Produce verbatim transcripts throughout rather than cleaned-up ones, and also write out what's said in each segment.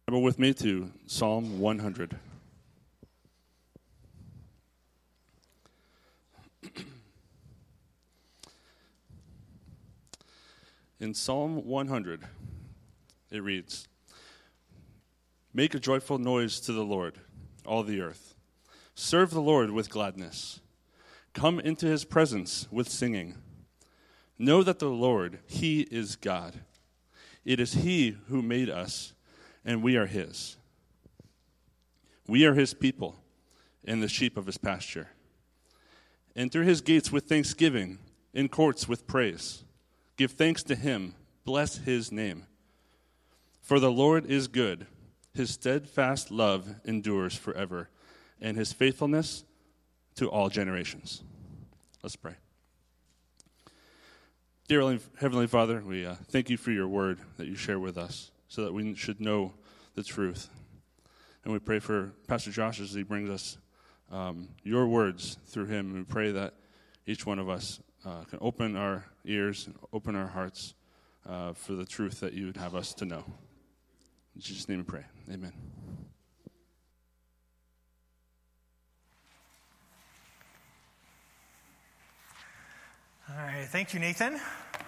Bible with me to Psalm one hundred. In Psalm one hundred, it reads, "Make a joyful noise to the Lord, all the earth. Serve the Lord with gladness. Come into his presence with singing. Know that the Lord, he is God. It is he who made us, and we are his. We are his people, and the sheep of his pasture. Enter his gates with thanksgiving, in courts with praise. Give thanks to him, bless his name. For the Lord is good, his steadfast love endures forever, and his faithfulness to all generations." Let's pray. Dear Heavenly Father, we uh, thank you for your word that you share with us so that we should know the truth. And we pray for Pastor Josh as he brings us um, your words through him. And we pray that each one of us uh, can open our ears and open our hearts uh, for the truth that you would have us to know. In Jesus' name we pray. Amen. All right, thank you, Nathan.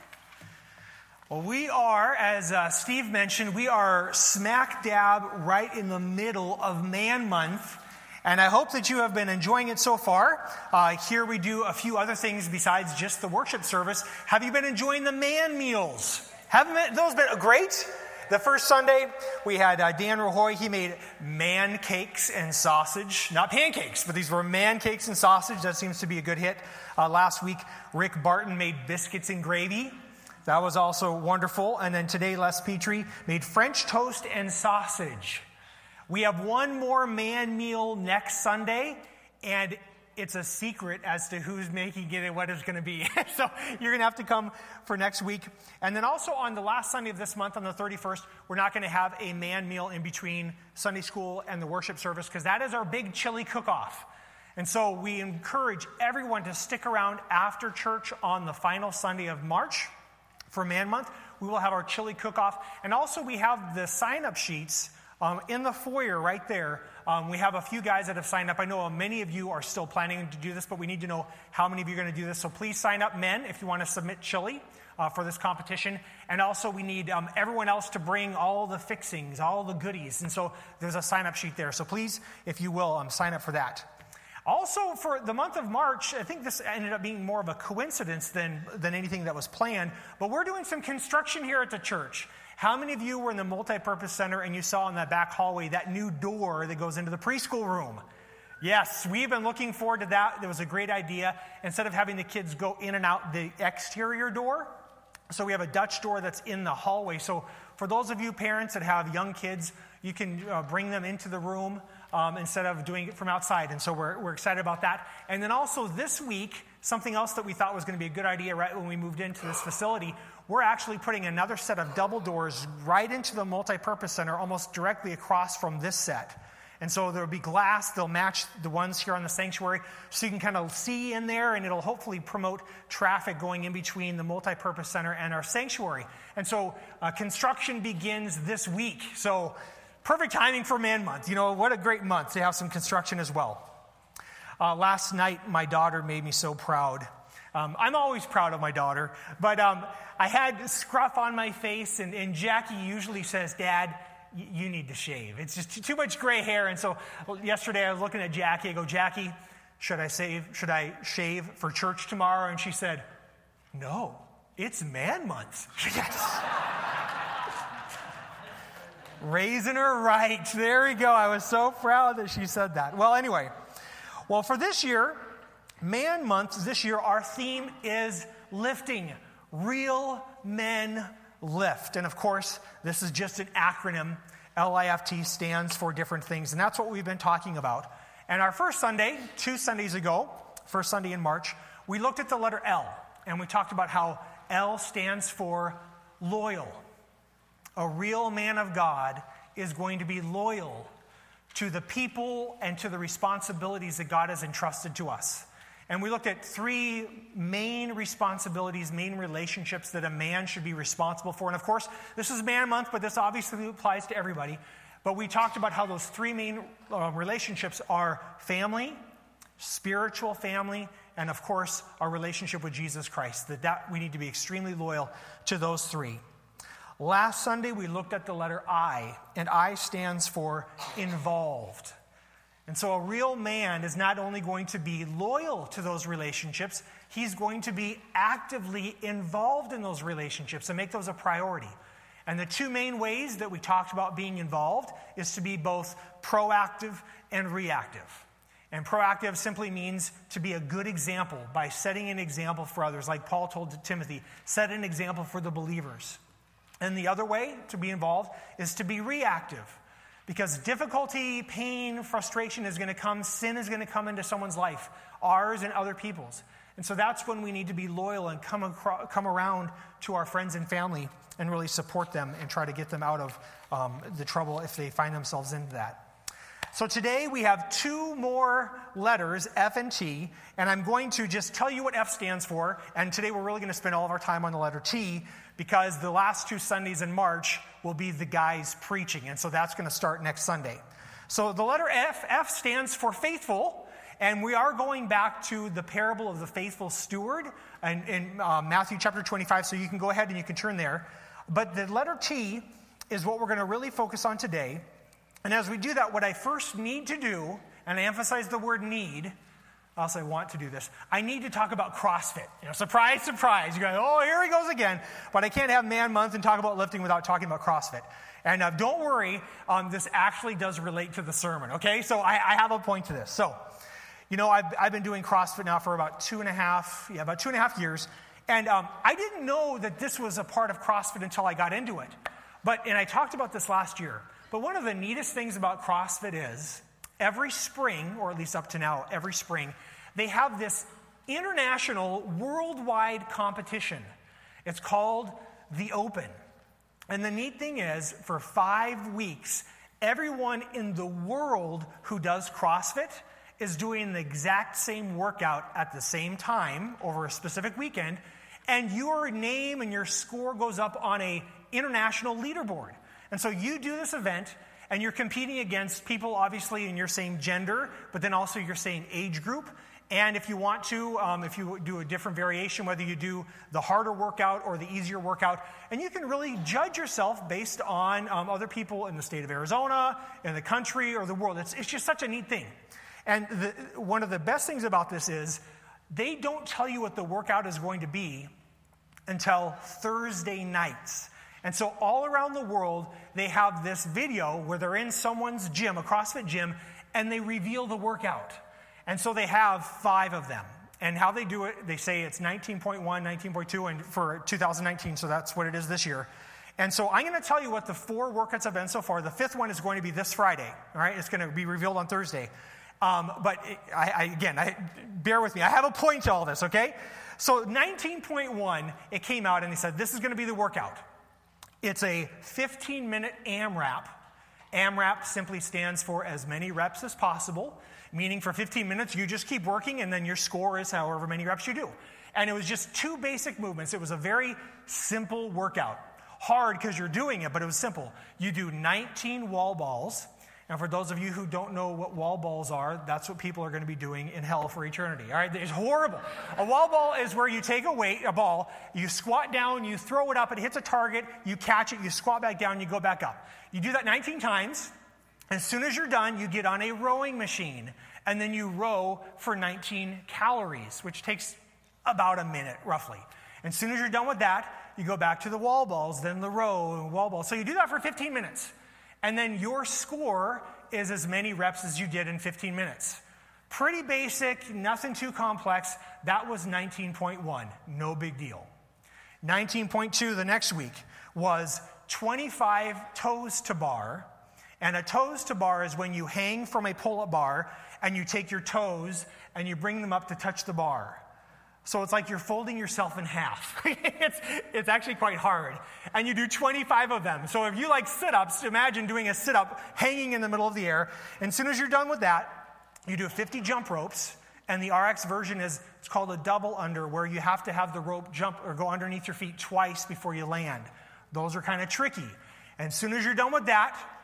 Well, we are, as uh, Steve mentioned, we are smack dab right in the middle of Man Month, and I hope that you have been enjoying it so far. Uh, here we do a few other things besides just the worship service. Have you been enjoying the man meals? Haven't those been great? The first Sunday, we had uh, Dan Rahoy. He made man cakes and sausage. Not pancakes, but these were man cakes and sausage. That seems to be a good hit. Uh, last week, Rick Barton made biscuits and gravy. That was also wonderful. And then today, Les Petrie made French toast and sausage. We have one more man meal next Sunday, and it's a secret as to who's making it and what it's going to be. So you're going to have to come for next week. And then also on the last Sunday of this month, on the thirty-first, we're not going to have a man meal in between Sunday school and the worship service because that is our big chili cook-off. And so we encourage everyone to stick around after church on the final Sunday of March for Man Month. We will have our chili cook-off. And also we have the sign-up sheets um, in the foyer right there. Um, we have a few guys that have signed up. I know many of you are still planning to do this, but we need to know how many of you are going to do this. So please sign up, men, if you want to submit chili uh, for this competition. And also we need um, everyone else to bring all the fixings, all the goodies. And so there's a sign-up sheet there. So please, if you will, um, sign up for that. Also, for the month of March, I think this ended up being more of a coincidence than, than anything that was planned, but we're doing some construction here at the church. How many of you were in the multi-purpose center and you saw in that back hallway that new door that goes into the preschool room? Yes, we've been looking forward to that. It was a great idea. Instead of having the kids go in and out the exterior door, so we have a Dutch door that's in the hallway. So for those of you parents that have young kids, you can uh, bring them into the room um, instead of doing it from outside. And so we're, we're excited about that. And then also this week, something else that we thought was going to be a good idea right when we moved into this facility, we're actually putting another set of double doors right into the multi-purpose center, almost directly across from this set. And so there'll be glass. They'll match the ones here on the sanctuary. So you can kind of see in there, and it'll hopefully promote traffic going in between the multi-purpose center and our sanctuary. And so uh, construction begins this week. So perfect timing for Man Month. You know, what a great month to have some construction as well. Uh, last night, my daughter made me so proud. Um, I'm always proud of my daughter. But um, I had scruff on my face, and, and Jackie usually says, "Dad, you need to shave. It's just too much gray hair." And so yesterday I was looking at Jackie. I go, "Jackie, should I save, should I shave for church tomorrow?" And she said, "No, it's Man Month." Yes. Raising her right. There we go. I was so proud that she said that. Well, anyway. Well, for this year, Man Month, this year, our theme is lifting. Real men lift. And of course, this is just an acronym. L I F T stands for different things, and that's what we've been talking about. And our first Sunday, two Sundays ago, first Sunday in March, we looked at the letter L, and we talked about how L stands for loyal. A real man of God is going to be loyal to the people and to the responsibilities that God has entrusted to us. And we looked at three main responsibilities, main relationships that a man should be responsible for. And of course, this is Man Month, but this obviously applies to everybody. But we talked about how those three main uh, relationships are family, spiritual family, and of course, our relationship with Jesus Christ. That, that we need to be extremely loyal to those three. Last Sunday, we looked at the letter I, and I stands for involved. And so a real man is not only going to be loyal to those relationships, he's going to be actively involved in those relationships and make those a priority. And the two main ways that we talked about being involved is to be both proactive and reactive. And proactive simply means to be a good example by setting an example for others. Like Paul told Timothy, set an example for the believers. And the other way to be involved is to be reactive. Because difficulty, pain, frustration is going to come. Sin is going to come into someone's life, ours and other people's. And so that's when we need to be loyal and come, across, come around to our friends and family and really support them and try to get them out of um, the trouble if they find themselves into that. So today we have two more letters, F and T, and I'm going to just tell you what F stands for, and today we're really going to spend all of our time on the letter T, because the last two Sundays in March will be the guys preaching, and so that's going to start next Sunday. So the letter F, F stands for faithful, and we are going back to the parable of the faithful steward in, in uh, Matthew chapter twenty-five, so you can go ahead and you can turn there. But the letter T is what we're going to really focus on today. And as we do that, what I first need to do, and I emphasize the word need, I also want to do this, I need to talk about CrossFit. You know, surprise, surprise. You go, oh, here he goes again. But I can't have Man Month and talk about lifting without talking about CrossFit. And uh, don't worry, um, this actually does relate to the sermon, okay? So I, I have a point to this. So, you know, I've, I've been doing CrossFit now for about two and a half, yeah, about two and a half years. And um, I didn't know that this was a part of CrossFit until I got into it. But, and I talked about this last year. But one of the neatest things about CrossFit is every spring, or at least up to now, every spring, they have this international, worldwide competition. It's called the Open. And the neat thing is, for five weeks, everyone in the world who does CrossFit is doing the exact same workout at the same time over a specific weekend, and your name and your score goes up on a international leaderboard. And so you do this event, and you're competing against people, obviously, in your same gender, but then also your same age group. And if you want to, um, if you do a different variation, whether you do the harder workout or the easier workout, and you can really judge yourself based on um, other people in the state of Arizona, in the country, or the world. It's, it's just such a neat thing. And the, one of the best things about this is they don't tell you what the workout is going to be until Thursday nights. And so all around the world, they have this video where they're in someone's gym, a CrossFit gym, and they reveal the workout. And so they have five of them. And how they do it, they say it's nineteen point one, nineteen point two, and for two thousand nineteen, so that's what it is this year. And so I'm going to tell you what the four workouts have been so far. The fifth one is going to be this Friday. All right, it's going to be revealed on Thursday. Um, but it, I, I, again, I, bear with me. I have a point to all this, okay? So nineteen point one, it came out, and they said, this is going to be the workout. It's a fifteen-minute AMRAP. AMRAP simply stands for as many reps as possible, meaning for fifteen minutes, you just keep working, and then your score is however many reps you do. And it was just two basic movements. It was a very simple workout. Hard because you're doing it, but it was simple. You do nineteen wall balls. And for those of you who don't know what wall balls are, that's what people are going to be doing in hell for eternity. All right, it's horrible. A wall ball is where you take a weight, a ball, you squat down, you throw it up, it hits a target, you catch it, you squat back down, you go back up. You do that nineteen times. As soon as you're done, you get on a rowing machine, and then you row for nineteen calories, which takes about a minute, roughly. And as soon as you're done with that, you go back to the wall balls, then the row and wall balls. So you do that for fifteen minutes. And then your score is as many reps as you did in fifteen minutes. Pretty basic, nothing too complex. That was nineteen point one, no big deal. nineteen point two the next week was twenty-five toes to bar. And a toes to bar is when you hang from a pull-up bar and you take your toes and you bring them up to touch the bar. So it's like you're folding yourself in half. it's, it's actually quite hard. And you do twenty-five of them. So if you like sit-ups, imagine doing a sit-up hanging in the middle of the air. And as soon as you're done with that, you do fifty jump ropes. And the R X version is, it's called a double under, where you have to have the rope jump or go underneath your feet twice before you land. Those are kind of tricky. And as soon as you're done with that,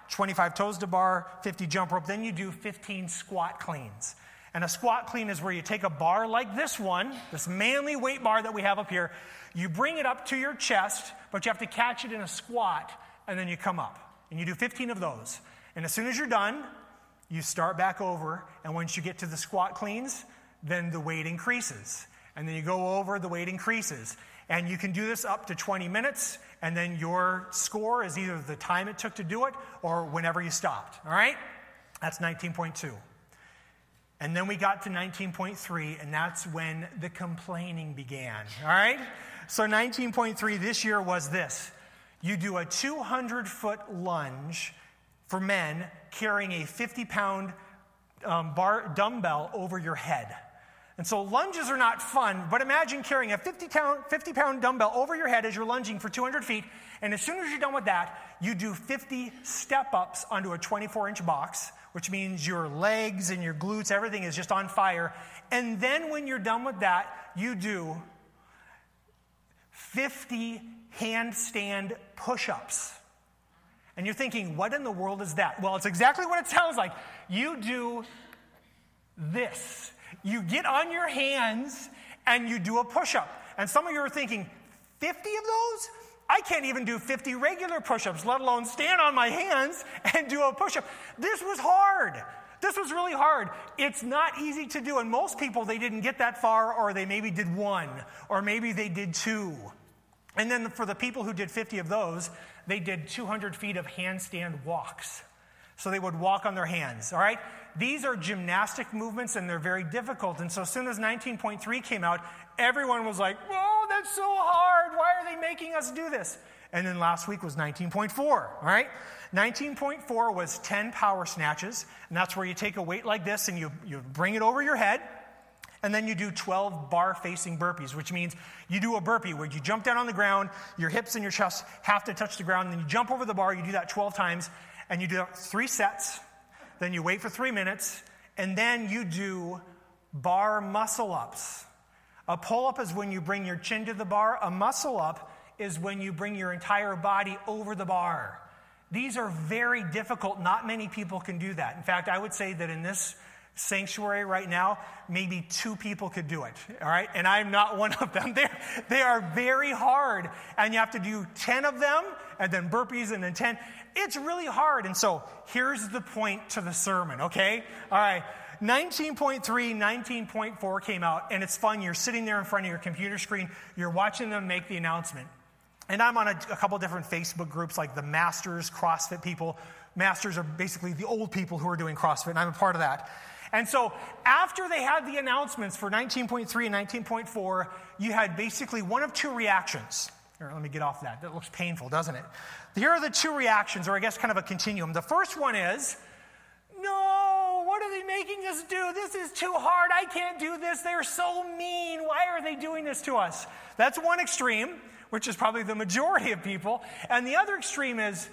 twenty-five toes to bar, fifty jump rope. Then you do fifteen squat cleans. And a squat clean is where you take a bar like this one, this manly weight bar that we have up here, you bring it up to your chest, but you have to catch it in a squat, and then you come up. And you do fifteen of those. And as soon as you're done, you start back over, and once you get to the squat cleans, then the weight increases. And then you go over, the weight increases. And you can do this up to twenty minutes, and then your score is either the time it took to do it or whenever you stopped. All right? That's nineteen point two. And then we got to nineteen point three, and that's when the complaining began. All right? So nineteen point three this year was this. You do a two hundred foot lunge for men carrying a fifty pound um, bar dumbbell over your head. And so lunges are not fun, but imagine carrying a fifty pound dumbbell over your head as you're lunging for two hundred feet, and as soon as you're done with that, you do fifty step-ups onto a twenty-four inch box, which means your legs and your glutes, everything is just on fire. And then when you're done with that, you do fifty handstand push-ups. And you're thinking, what in the world is that? Well, it's exactly what it sounds like. You do this. You get on your hands and you do a push-up. And some of you are thinking, fifty of those? I can't even do fifty regular push-ups, let alone stand on my hands and do a push-up. This was hard. This was really hard. It's not easy to do. And most people, they didn't get that far, or they maybe did one, or maybe they did two. And then for the people who did fifty of those, they did two hundred feet of handstand walks. So they would walk on their hands, all right? These are gymnastic movements, and they're very difficult. And so as soon as nineteen point three came out, everyone was like, whoa, that's so hard. Why are they making us do this? And then last week was nineteen point four, all right? nineteen point four was ten power snatches, and that's where you take a weight like this and you, you bring it over your head, and then you do twelve bar-facing burpees, which means you do a burpee where you jump down on the ground, your hips and your chest have to touch the ground, and then you jump over the bar, you do that twelve times, and you do three sets, then you wait for three minutes, and then you do bar muscle-ups. A pull-up is when you bring your chin to the bar. A muscle-up is when you bring your entire body over the bar. These are very difficult. Not many people can do that. In fact, I would say that in this sanctuary right now, maybe two people could do it, all right? And I'm not one of them. They're, they are very hard, and you have to do ten of them, and then burpees, and then ten. It's really hard, and so here's the point to the sermon, okay? All right, nineteen point three, nineteen point four came out, and it's fun. You're sitting there in front of your computer screen. You're watching them make the announcement. And I'm on a, a couple different Facebook groups, like the Masters CrossFit people. Masters are basically the old people who are doing CrossFit, and I'm a part of that. And so after they had the announcements for nineteen point three and nineteen point four, you had basically one of two reactions. Here, let me get off that. That looks painful, doesn't it? Here are the two reactions, or I guess kind of a continuum. The first one is, no, what are they making us do? This is too hard. I can't do this. They're so mean. Why are they doing this to us? That's one extreme, which is probably the majority of people. And the other extreme is,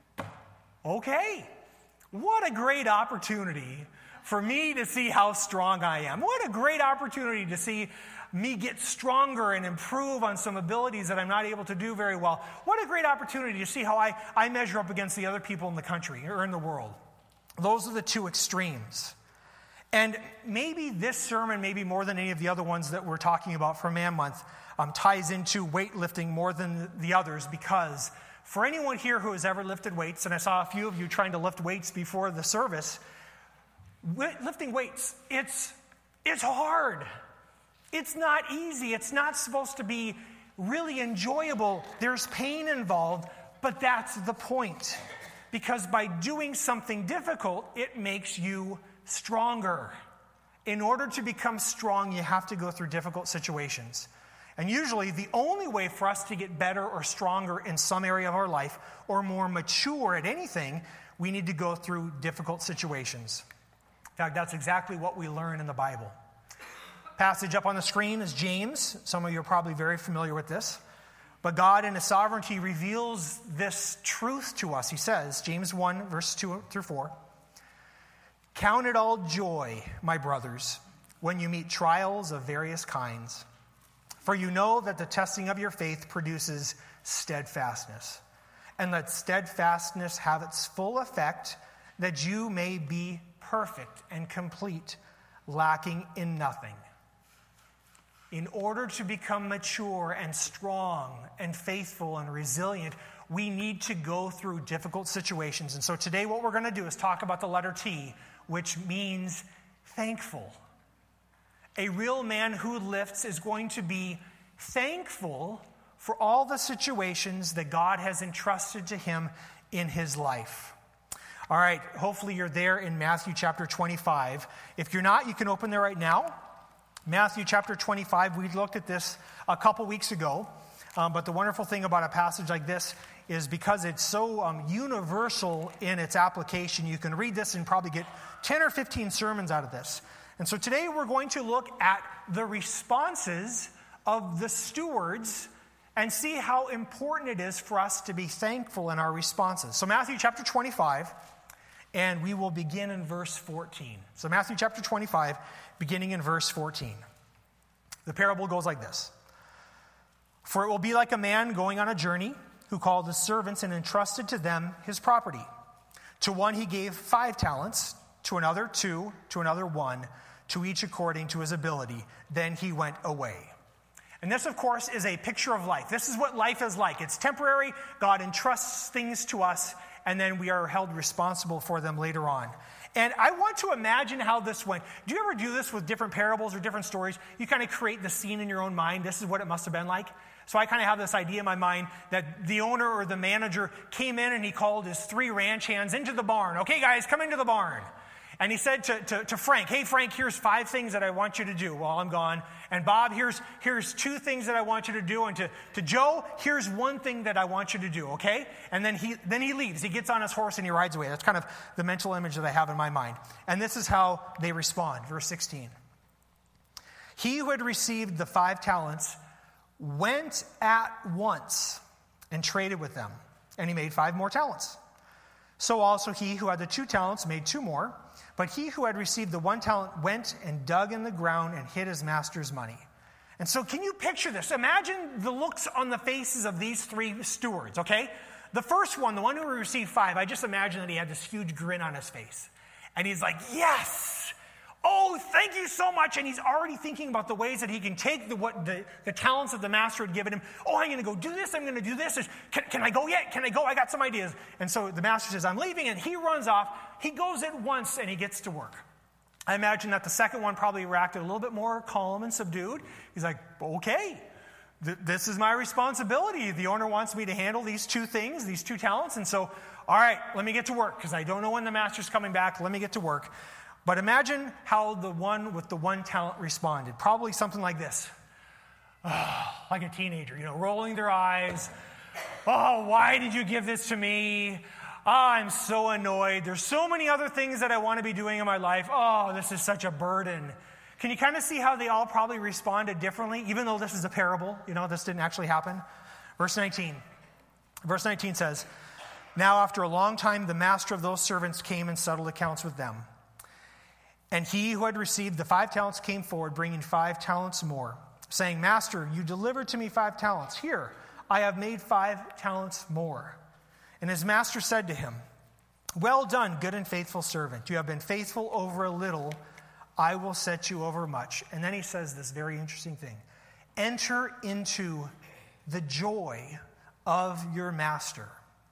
okay, what a great opportunity for me to see how strong I am. What a great opportunity to see me get stronger and improve on some abilities that I'm not able to do very well. What a great opportunity to see how I, I measure up against the other people in the country or in the world. Those are the two extremes. And maybe this sermon, maybe more than any of the other ones that we're talking about for Man Month, um, ties into weightlifting more than the others, because for anyone here who has ever lifted weights, and I saw a few of you trying to lift weights before the service, lifting weights, it's it's hard. It's not easy. It's not supposed to be really enjoyable. There's pain involved, but that's the point. Because by doing something difficult, it makes you stronger. In order to become strong, you have to go through difficult situations. And usually, the only way for us to get better or stronger in some area of our life, or more mature at anything, we need to go through difficult situations. In fact, that's exactly what we learn in the Bible. Passage up on the screen is James. Some of you are probably very familiar with this. But God in His sovereignty reveals this truth to us. He says, James one, verse two through four, "Count it all joy, my brothers, when you meet trials of various kinds. For you know that the testing of your faith produces steadfastness. and let steadfastness have its full effect, that you may be perfect and complete, lacking in nothing. In order to become mature and strong and faithful and resilient, we need to go through difficult situations. And so today what we're going to do is talk about the letter T, which means thankful. A real man who lifts is going to be thankful for all the situations that God has entrusted to him in his life. All right, hopefully you're there in Matthew chapter twenty-five. If you're not, you can open there right now. Matthew chapter twenty-five, we looked at this a couple weeks ago. Um, but the wonderful thing about a passage like this is because it's so um, universal in its application, you can read this and probably get ten or fifteen sermons out of this. And so today we're going to look at the responses of the stewards and see how important it is for us to be thankful in our responses. So Matthew chapter twenty-five, and we will begin in verse fourteen. So Matthew chapter twenty-five, beginning in verse fourteen. The parable goes like this. For it will be like a man going on a journey who called his servants and entrusted to them his property. To one he gave five talents, to another two, to another one, to each according to his ability. Then he went away. And this, of course, is a picture of life. This is what life is like. It's temporary. God entrusts things to us, and then we are held responsible for them later on. And I want to imagine how this went. Do you ever do this with different parables or different stories? You kind of create the scene in your own mind. This is what it must have been like. So I kind of have this idea in my mind that the owner or the manager came in and he called his three ranch hands into the barn. Okay, guys, come into the barn. And he said to, to, to Frank, hey, Frank, here's five things that I want you to do while I'm gone. And Bob, here's, here's two things that I want you to do. And to, to Joe, here's one thing that I want you to do, okay? And then he, then he leaves. He gets on his horse and he rides away. That's kind of the mental image that I have in my mind. And this is how they respond. Verse sixteen. He who had received the five talents went at once and traded with them. And he made five more talents. So also he who had the two talents made two more. But he who had received the one talent went and dug in the ground and hid his master's money. And so can you picture this? Imagine the looks on the faces of these three stewards, okay? The first one, the one who received five, I just imagine that he had this huge grin on his face. And he's like, yes! Oh, thank you so much. And he's already thinking about the ways that he can take the what the, the talents that the master had given him. Oh, I'm going to go do this. I'm going to do this. Can, can I go yet? Can I go? I got some ideas. And so the master says, I'm leaving. And he runs off. He goes at once and he gets to work. I imagine that the second one probably reacted a little bit more calm and subdued. He's like, okay, th- this is my responsibility. The owner wants me to handle these two things, these two talents. And so, all right, let me get to work because I don't know when the master's coming back. Let me get to work. But imagine how the one with the one talent responded. Probably something like this. Oh, like a teenager, you know, rolling their eyes. Oh, why did you give this to me? Oh, I'm so annoyed. There's so many other things that I want to be doing in my life. Oh, this is such a burden. Can you kind of see how they all probably responded differently, even though this is a parable? You know, this didn't actually happen. Verse nineteen. Verse nineteen says, Now after a long time, the master of those servants came and settled accounts with them. And he who had received the five talents came forward, bringing five talents more, saying, Master, you delivered to me five talents. Here, I have made five talents more. And his master said to him, Well done, good and faithful servant. You have been faithful over a little. I will set you over much. And then he says this very interesting thing. Enter into the joy of your master.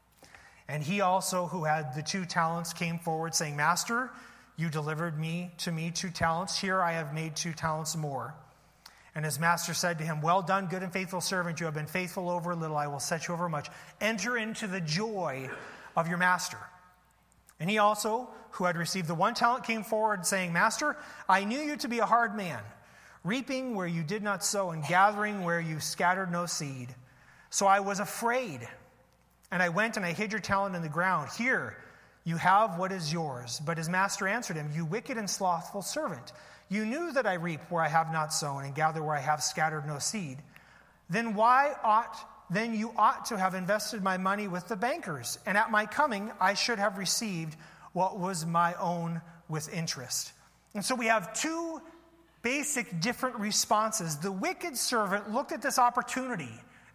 And he also, who had the two talents, came forward, saying, Master, you delivered me to me two talents. Here I have made two talents more. And his master said to him, Well done, good and faithful servant. You have been faithful over a little. I will set you over much. Enter into the joy of your master. And he also, who had received the one talent, came forward, saying, Master, I knew you to be a hard man, reaping where you did not sow and gathering where you scattered no seed. So I was afraid, and I went and I hid your talent in the ground. Here, you have what is yours. But his master answered him, You wicked and slothful servant. You knew that I reap where I have not sown and gather where I have scattered no seed. Then why ought then you ought to have invested my money with the bankers, and at my coming I should have received what was my own with interest. And so we have two basic different responses. The wicked servant looked at this opportunity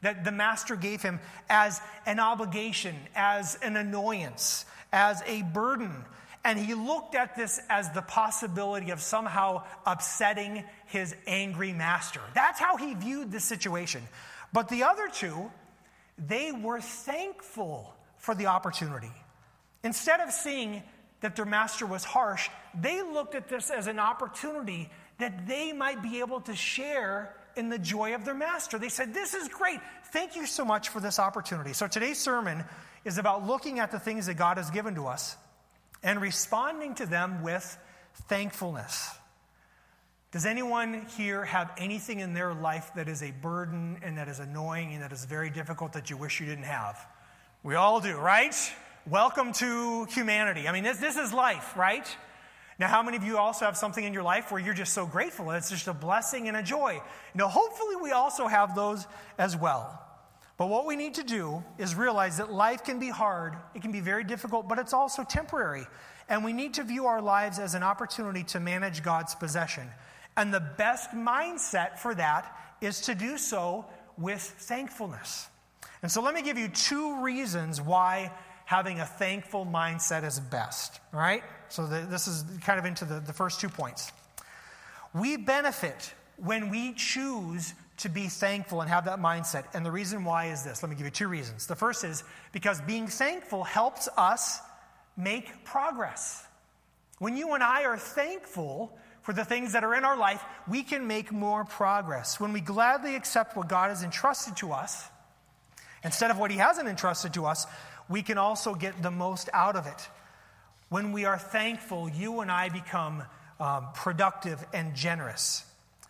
that the master gave him as an obligation, as an annoyance, as a burden. And he looked at this as the possibility of somehow upsetting his angry master. That's how he viewed the situation. But the other two, they were thankful for the opportunity. Instead of seeing that their master was harsh, they looked at this as an opportunity that they might be able to share in the joy of their master. They said, this is great. Thank you so much for this opportunity. So today's sermon is about looking at the things that God has given to us and responding to them with thankfulness. Does anyone here have anything in their life that is a burden and that is annoying and that is very difficult that you wish you didn't have? We all do, right? Welcome to humanity. I mean, this, this is life, right? Now, how many of you also have something in your life where you're just so grateful and it's just a blessing and a joy? You know, hopefully we also have those as well. But what we need to do is realize that life can be hard, it can be very difficult, but it's also temporary. And we need to view our lives as an opportunity to manage God's possession. And the best mindset for that is to do so with thankfulness. And so let me give you two reasons why having a thankful mindset is best. All right? So the, this is kind of into the, the first two points. We benefit when we choose to be thankful and have that mindset. And the reason why is this. Let me give you two reasons. The first is because being thankful helps us make progress. When you and I are thankful for the things that are in our life, we can make more progress. When we gladly accept what God has entrusted to us, instead of what he hasn't entrusted to us, we can also get the most out of it. When we are thankful, you and I become um, productive and generous.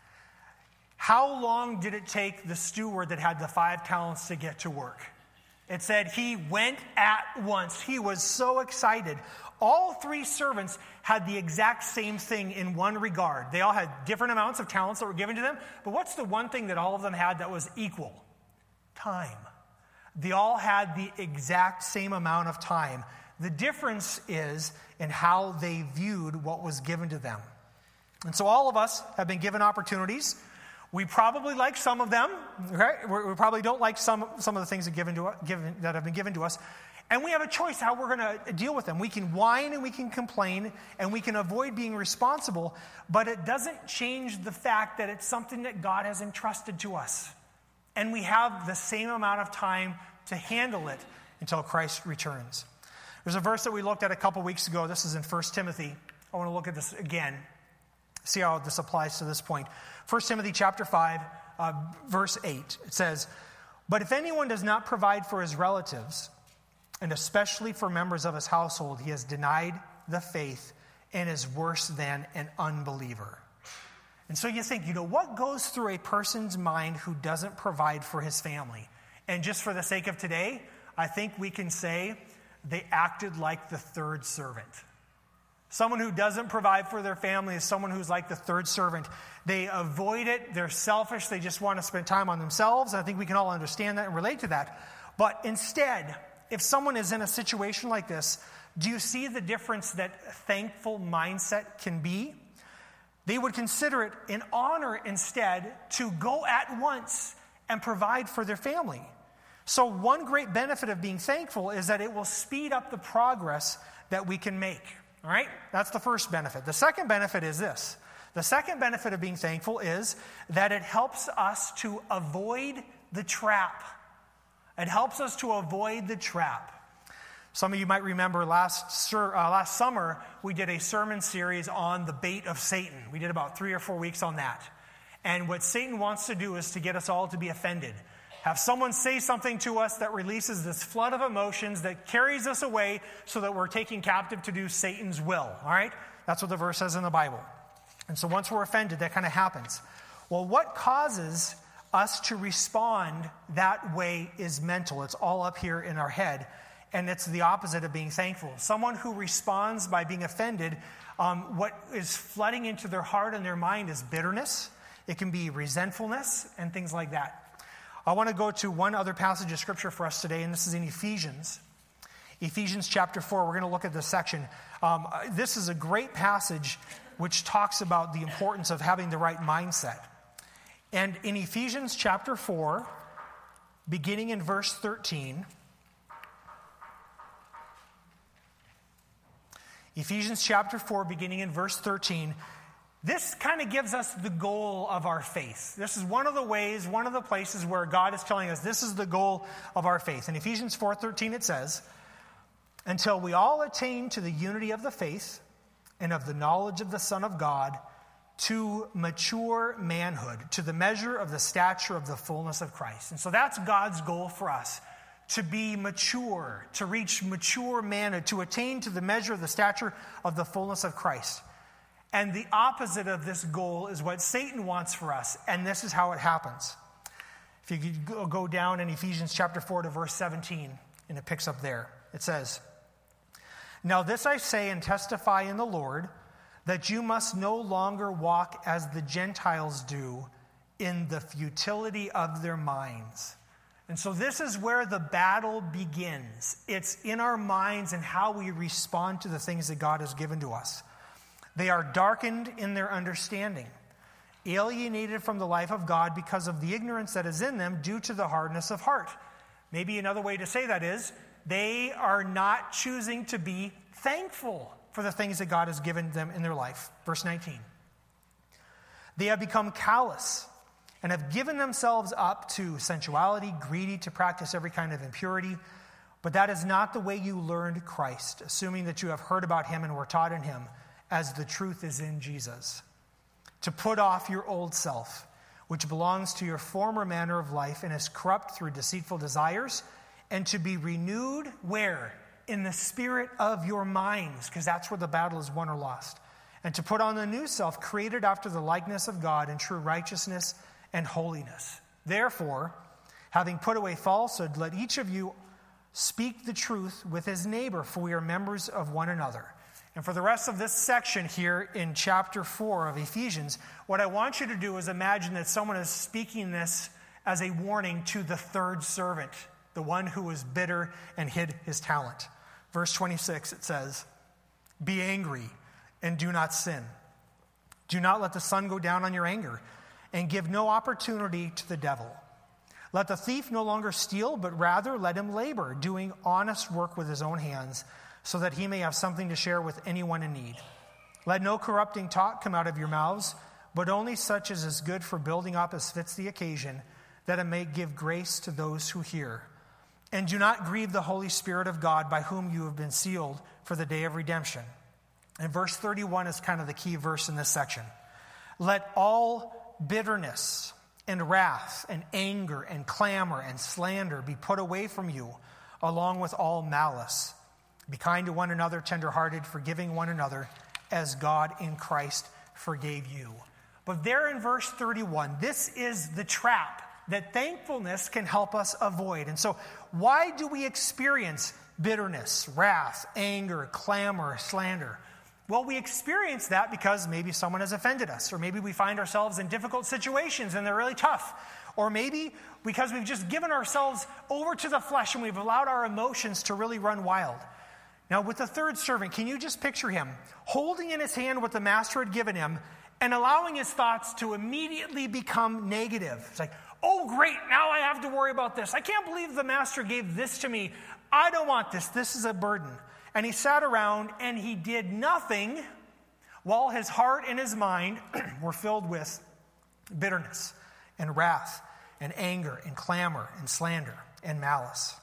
How long did it take the steward that had the five talents to get to work? It said he went at once. He was so excited. All three servants had the exact same thing in one regard. They all had different amounts of talents that were given to them. But what's the one thing that all of them had that was equal? Time. They all had the exact same amount of time. The difference is in how they viewed what was given to them. And so all of us have been given opportunities. We probably like some of them. Okay? We probably don't like some, some of the things that, given to, given, that have been given to us. And we have a choice how we're going to deal with them. We can whine and we can complain and we can avoid being responsible, but it doesn't change the fact that it's something that God has entrusted to us. And we have the same amount of time to handle it until Christ returns. There's a verse that we looked at a couple weeks ago. This is in First Timothy. I want to look at this again, see how this applies to this point. First Timothy chapter five, uh, verse eight. It says, "But if anyone does not provide for his relatives, and especially for members of his household, he has denied the faith and is worse than an unbeliever." And so you think, you know, what goes through a person's mind who doesn't provide for his family? And just for the sake of today, I think we can say they acted like the third servant. Someone who doesn't provide for their family is someone who's like the third servant. They avoid it. They're selfish. They just want to spend time on themselves. I think we can all understand that and relate to that. But instead, if someone is in a situation like this, do you see the difference that thankful mindset can be? They would consider it an honor instead to go at once and provide for their family. So one great benefit of being thankful is that it will speed up the progress that we can make. All right? That's the first benefit. The second benefit is this. The second benefit of being thankful is that it helps us to avoid the trap. It helps us to avoid the trap. Some of you might remember last, uh, last summer, we did a sermon series on the bait of Satan. We did about three or four weeks on that. And what Satan wants to do is to get us all to be offended. Have someone say something to us that releases this flood of emotions that carries us away so that we're taken captive to do Satan's will. All right? That's what the verse says in the Bible. And so once we're offended, that kind of happens. Well, what causes us to respond that way is mental. It's all up here in our head. And it's the opposite of being thankful. Someone who responds by being offended, um, what is flooding into their heart and their mind is bitterness. It can be resentfulness and things like that. I want to go to one other passage of Scripture for us today, and this is in Ephesians. Ephesians chapter four, we're going to look at this section. Um, this is a great passage which talks about the importance of having the right mindset. And in Ephesians chapter four, beginning in verse thirteen. Ephesians chapter four, beginning in verse thirteen. This kind of gives us the goal of our faith. This is one of the ways, one of the places where God is telling us this is the goal of our faith. In Ephesians four thirteen it says, until we all attain to the unity of the faith and of the knowledge of the Son of God, to mature manhood, to the measure of the stature of the fullness of Christ. And so that's God's goal for us, to be mature, to reach mature manhood, to attain to the measure of the stature of the fullness of Christ. And the opposite of this goal is what Satan wants for us, and this is how it happens. If you could go down in Ephesians chapter four to verse seventeen, and it picks up there. It says, now this I say and testify in the Lord, that you must no longer walk as the Gentiles do in the futility of their minds. And so this is where the battle begins. It's in our minds and how we respond to the things that God has given to us. They are darkened in their understanding, alienated from the life of God because of the ignorance that is in them due to the hardness of heart. Maybe another way to say that is, they are not choosing to be thankful for the things that God has given them in their life. Verse nineteen. They have become callous and have given themselves up to sensuality, greedy to practice every kind of impurity. But that is not the way you learned Christ, assuming that you have heard about him and were taught in him, as the truth is in Jesus. To put off your old self, which belongs to your former manner of life and is corrupt through deceitful desires, and to be renewed, where? In the spirit of your minds, because that's where the battle is won or lost. And to put on the new self, created after the likeness of God in true righteousness and holiness. Therefore, having put away falsehood, let each of you speak the truth with his neighbor, for we are members of one another. And for the rest of this section here in chapter four of Ephesians, what I want you to do is imagine that someone is speaking this as a warning to the third servant, the one who was bitter and hid his talent. Verse twenty-six, it says, be angry and do not sin. Do not let the sun go down on your anger, and give no opportunity to the devil. Let the thief no longer steal, but rather let him labor, doing honest work with his own hands, so that he may have something to share with anyone in need. Let no corrupting talk come out of your mouths, but only such as is good for building up as fits the occasion, that it may give grace to those who hear. And do not grieve the Holy Spirit of God, by whom you have been sealed for the day of redemption. And verse thirty-one is kind of the key verse in this section. Let all bitterness and wrath and anger and clamor and slander be put away from you, along with all malice. Be kind to one another, tenderhearted, forgiving one another, as God in Christ forgave you. But there in verse thirty-one, this is the trap that thankfulness can help us avoid. And so why do we experience bitterness, wrath, anger, clamor, slander? Well, we experience that because maybe someone has offended us, or maybe we find ourselves in difficult situations and they're really tough, or maybe because we've just given ourselves over to the flesh and we've allowed our emotions to really run wild. Now, with the third servant, can you just picture him holding in his hand what the master had given him and allowing his thoughts to immediately become negative? It's like, oh, great, now I have to worry about this. I can't believe the master gave this to me. I don't want this. This is a burden. And he sat around and he did nothing while his heart and his mind were filled with bitterness and wrath and anger and clamor and slander and malice.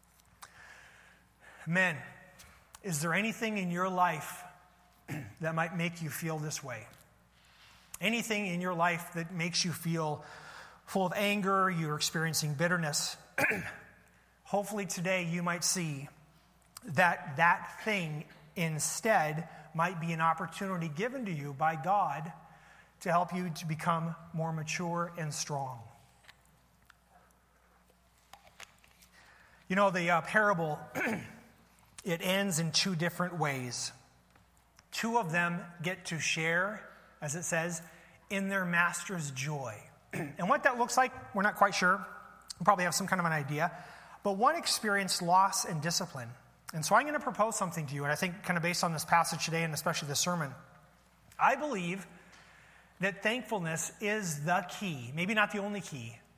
Men, is there anything in your life that might make you feel this way? Anything in your life that makes you feel full of anger, you're experiencing bitterness? Hopefully today you might see that that thing instead might be an opportunity given to you by God to help you to become more mature and strong. You know, the uh, parable, it ends in two different ways. Two of them get to share, as it says, in their master's joy. And what that looks like, we're not quite sure. We probably have some kind of an idea. But one experienced loss and discipline. And so I'm going to propose something to you, and I think kind of based on this passage today and especially this sermon. I believe that thankfulness is the key, maybe not the only key,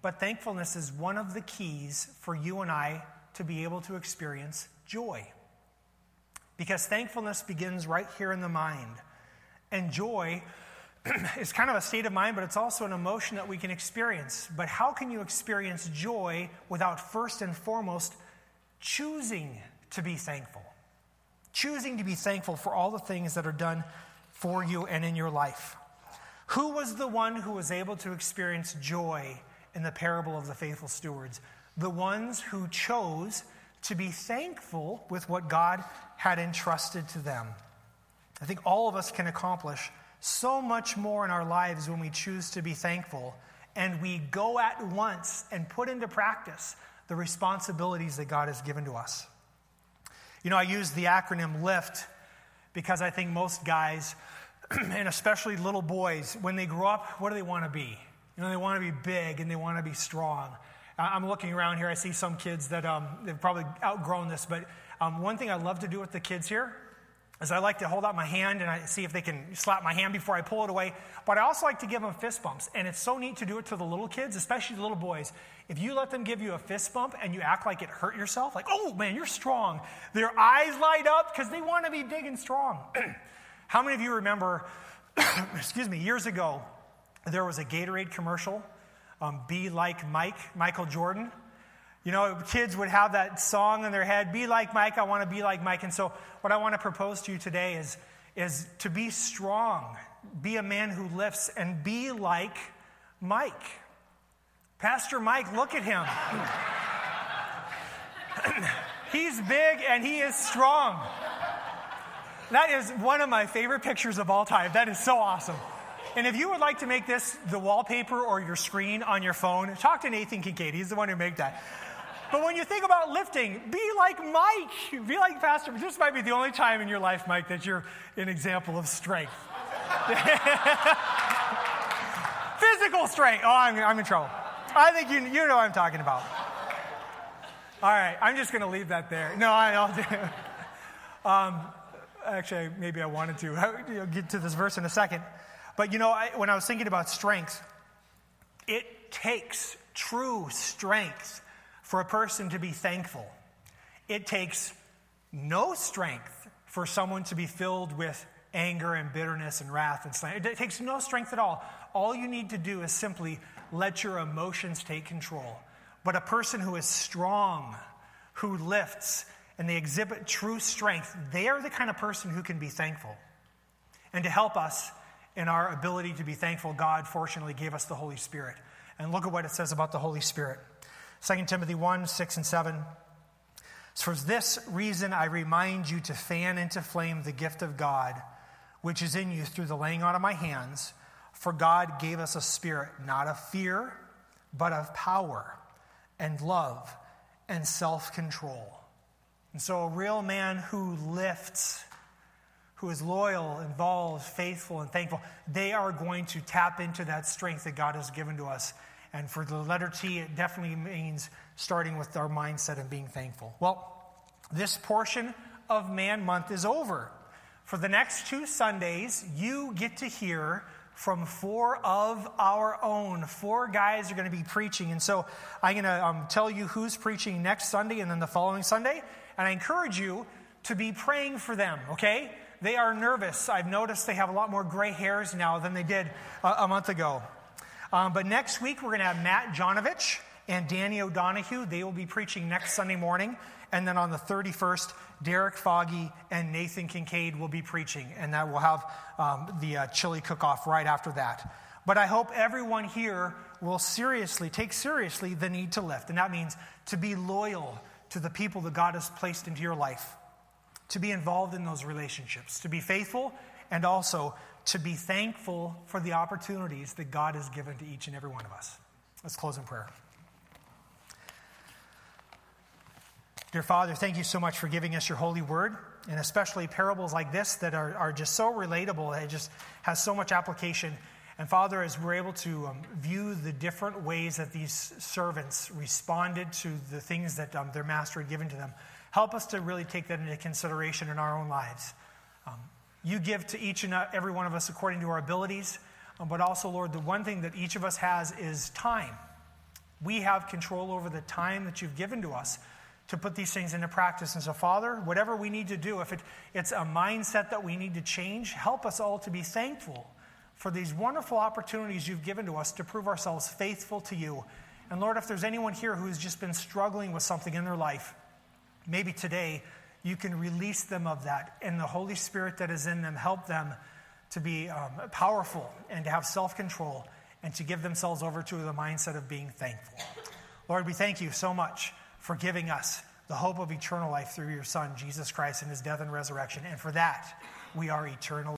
but thankfulness is one of the keys for you and I to be able to experience joy. Because thankfulness begins right here in the mind. And joy is kind of a state of mind, but it's also an emotion that we can experience. But how can you experience joy without first and foremost choosing to be thankful? Choosing to be thankful for all the things that are done for you and in your life. Who was the one who was able to experience joy in the parable of the faithful stewards? The ones who chose to be thankful with what God had entrusted to them. I think all of us can accomplish so much more in our lives when we choose to be thankful and we go at once and put into practice the responsibilities that God has given to us. You know, I use the acronym LIFT because I think most guys, and especially little boys, when they grow up, what do they want to be? You know, they want to be big and they want to be strong. I'm looking around here, I see some kids that um, they've probably outgrown this, but um, one thing I love to do with the kids here is I like to hold out my hand and I see if they can slap my hand before I pull it away, but I also like to give them fist bumps, and it's so neat to do it to the little kids, especially the little boys. If you let them give you a fist bump and you act like it hurt yourself, like, oh man, you're strong, their eyes light up because they want to be big and strong. How many of you remember, excuse me, years ago, there was a Gatorade commercial, um, Be Like Mike, Michael Jordan. You know, kids would have that song in their head, be like Mike, I want to be like Mike. And so what I want to propose to you today is, is to be strong, be a man who lifts, and be like Mike. Pastor Mike, look at him. He's big and he is strong. That is one of my favorite pictures of all time. That is so awesome. And if you would like to make this the wallpaper or your screen on your phone, talk to Nathan Kincaid. He's the one who made that. But when you think about lifting, be like Mike. Be like Pastor. This might be the only time in your life, Mike, that you're an example of strength. Physical strength. Oh, I'm, I'm in trouble. I think you, you know what I'm talking about. All right, I'm just going to leave that there. No, I, I'll do um, Actually, maybe I wanted to I'll get to this verse in a second. But, you know, I, when I was thinking about strength, it takes true strength for a person to be thankful. It takes no strength for someone to be filled with anger and bitterness and wrath and slander. It takes no strength at all. All you need to do is simply let your emotions take control. But a person who is strong, who lifts, and they exhibit true strength, they are the kind of person who can be thankful. And to help us in our ability to be thankful, God fortunately gave us the Holy Spirit. And look at what it says about the Holy Spirit. Second Timothy one, six and seven. For this reason I remind you to fan into flame the gift of God, which is in you through the laying on of my hands. For God gave us a spirit, not of fear, but of power and love and self-control. And so a real man who lifts, who is loyal, involved, faithful, and thankful, they are going to tap into that strength that God has given to us. And for the letter T, it definitely means starting with our mindset and being thankful. Well, this portion of Man Month is over. For the next two Sundays, you get to hear from four of our own. Four guys are going to be preaching. And so I'm going to um, tell you who's preaching next Sunday and then the following Sunday. And I encourage you to be praying for them, okay? They are nervous. I've noticed they have a lot more gray hairs now than they did a, a month ago. Um, but next week, we're going to have Matt Jonovich and Danny O'Donohue. They will be preaching next Sunday morning. And then on the thirty-first, Derek Foggy and Nathan Kincaid will be preaching. And that will have um, the uh, chili cook-off right after that. But I hope everyone here will seriously, take seriously the need to lift. And that means to be loyal to the people that God has placed into your life. To be involved in those relationships. To be faithful and also to be thankful for the opportunities that God has given to each and every one of us. Let's close in prayer. Dear Father, thank you so much for giving us your holy word, and especially parables like this that are, are just so relatable. It just has so much application. And Father, as we're able to um, view the different ways that these servants responded to the things that um, their master had given to them, help us to really take that into consideration in our own lives. Um, you give to each and every one of us according to our abilities, um, but also, Lord, the one thing that each of us has is time. We have control over the time that you've given to us to put these things into practice. And so, Father, whatever we need to do, if it, it's a mindset that we need to change, help us all to be thankful for these wonderful opportunities you've given to us to prove ourselves faithful to you. And Lord, if there's anyone here who's just been struggling with something in their life, maybe today you can release them of that, and the Holy Spirit that is in them, help them to be um, powerful and to have self-control and to give themselves over to the mindset of being thankful. Lord, we thank you so much for giving us the hope of eternal life through your Son, Jesus Christ, and his death and resurrection. And for that, we are eternal.